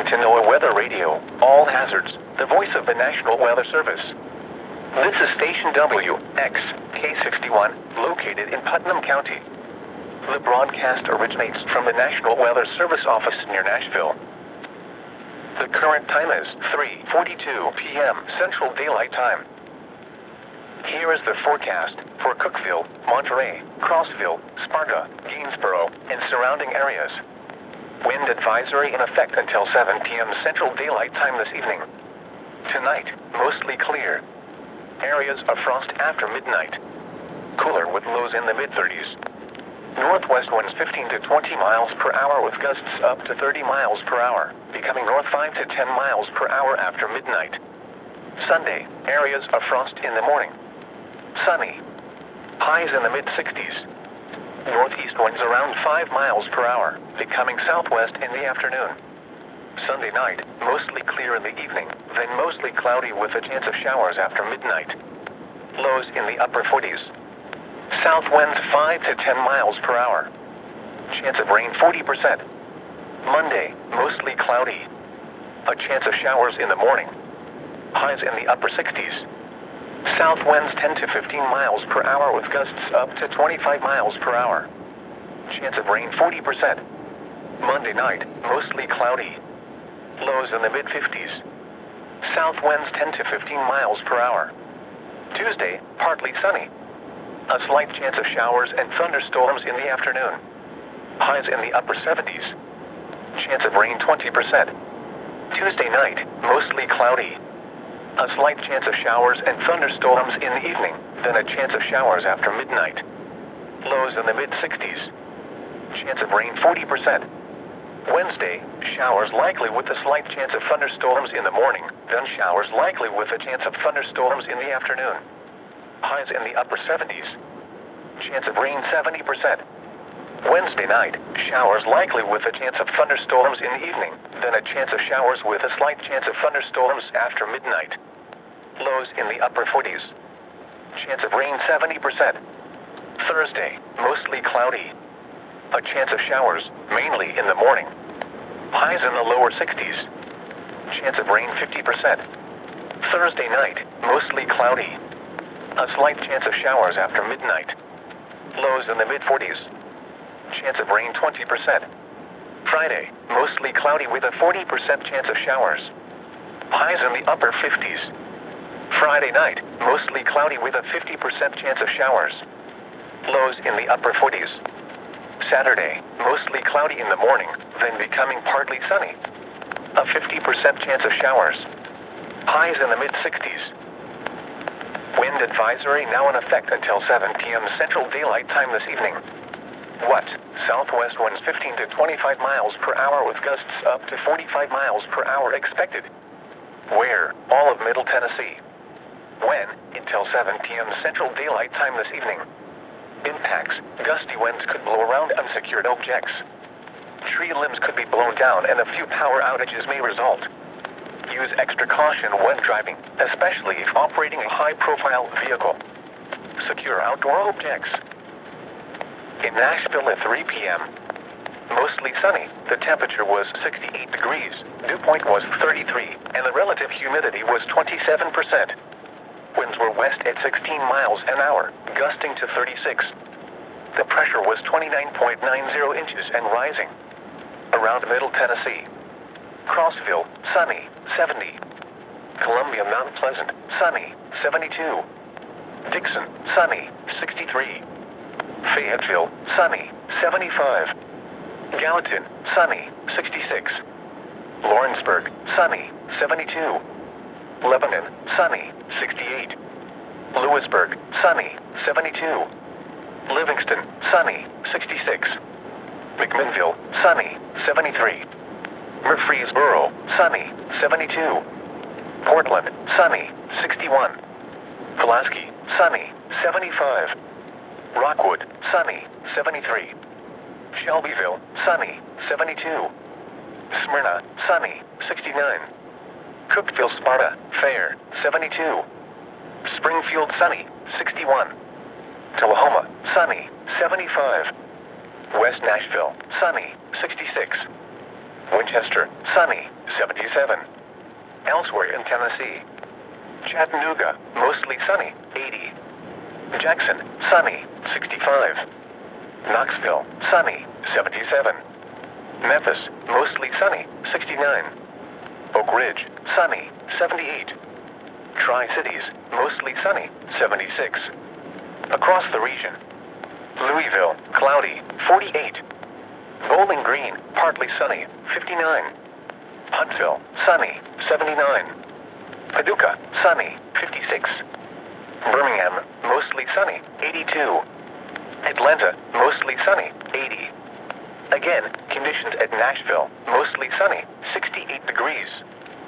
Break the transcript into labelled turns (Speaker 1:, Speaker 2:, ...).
Speaker 1: to NOAA Weather Radio, all hazards, the voice of the National Weather Service. This is Station WXK61, located in Putnam County. The broadcast originates from the National Weather Service office near Nashville. The current time is 3:42 p.m. Central Daylight Time. Here is the forecast for Cookeville, Monterey, Crossville, Sparta, Gainsboro, and surrounding areas. Wind advisory in effect until 7 p.m. Central Daylight Time this evening. Tonight, mostly clear. Areas of frost after midnight. Cooler with lows in the mid-30s. Northwest winds 15 to 20 miles per hour with gusts up to 30 miles per hour, becoming north 5 to 10 miles per hour after midnight. Sunday, areas of frost in the morning. Sunny. Highs in the mid-60s. Northeast winds around 5 miles per hour, becoming southwest in the afternoon. Sunday night, mostly clear in the evening, then mostly cloudy with a chance of showers after midnight. Lows in the upper 40s. South winds 5 to 10 miles per hour. Chance of rain 40%. Monday, mostly cloudy. A chance of showers in the morning. Highs in the upper 60s. South winds 10 to 15 miles per hour with gusts up to 25 miles per hour. Chance of rain 40%. Monday night, mostly cloudy. Lows in the mid-50s. South winds 10 to 15 miles per hour. Tuesday, partly sunny. A slight chance of showers and thunderstorms in the afternoon. Highs in the upper 70s. Chance of rain 20%. Tuesday night, mostly cloudy. A slight chance of showers and thunderstorms in the evening, then a chance of showers after midnight. Lows in the mid-60s. Chance of rain 40%. Wednesday, showers likely with a slight chance of thunderstorms in the morning, then showers likely with a chance of thunderstorms in the afternoon. Highs in the upper 70s. Chance of rain 70%. Wednesday night, showers likely with a chance of thunderstorms in the evening, then a chance of showers with a slight chance of thunderstorms after midnight. Lows in the upper 40s. Chance of rain 70%. Thursday, mostly cloudy. A chance of showers, mainly in the morning. Highs in the lower 60s. Chance of rain 50%. Thursday night, mostly cloudy. A slight chance of showers after midnight. Lows in the mid-40s. Chance of rain 20%. Friday, mostly cloudy with a 40% chance of showers. Highs in the upper 50s. Friday night, mostly cloudy with a 50% chance of showers. Lows in the upper 40s. Saturday, mostly cloudy in the morning, then becoming partly sunny. A 50% chance of showers. Highs in the mid-60s. Wind advisory now in effect until 7 p.m. Central Daylight Time this evening. What? Southwest winds 15 to 25 miles per hour with gusts up to 45 miles per hour expected. Where? All of Middle Tennessee. When? Until 7 p.m. Central Daylight Time this evening. Impacts. Gusty winds could blow around unsecured objects. Tree limbs could be blown down and a few power outages may result. Use extra caution when driving, especially if operating a high-profile vehicle. Secure outdoor objects. In Nashville at 3 p.m. Mostly sunny. The temperature was 68 degrees. Dew point was 33, and the relative humidity was 27%. Winds were west at 16 miles an hour, gusting to 36. The pressure was 29.90 inches and rising. Around Middle Tennessee. Crossville, sunny, 70. Columbia Mount Pleasant, sunny, 72. Dixon, sunny, 63. Fayetteville, sunny, 75. Gallatin, sunny, 66. Lawrenceburg, sunny, 72. Lebanon, sunny, 68. Lewisburg, sunny, 72. Livingston, sunny, 66. McMinnville, sunny, 73. Murfreesboro, sunny, 72. Portland, sunny, 61. Pulaski, sunny, 75. Rockwood, sunny, 73. Shelbyville, sunny, 72. Smyrna, sunny, 69. Cookeville, Sparta, fair, 72. Springfield, sunny, 61. Tullahoma, sunny, 75. West Nashville, sunny, 66. Winchester, sunny, 77. Elsewhere in Tennessee. Chattanooga, mostly sunny, 80. Jackson, sunny, 65. Knoxville, sunny, 77. Memphis, mostly sunny, 69. Oak Ridge, sunny, 78. Tri-Cities, mostly sunny, 76. Across the region. Louisville, cloudy, 48. Bowling Green, partly sunny, 59. Huntsville, sunny, 79. Paducah, sunny, 56. Birmingham, mostly sunny, 82. Atlanta, mostly sunny, 80. Again, conditions at Nashville, mostly sunny, 68 degrees.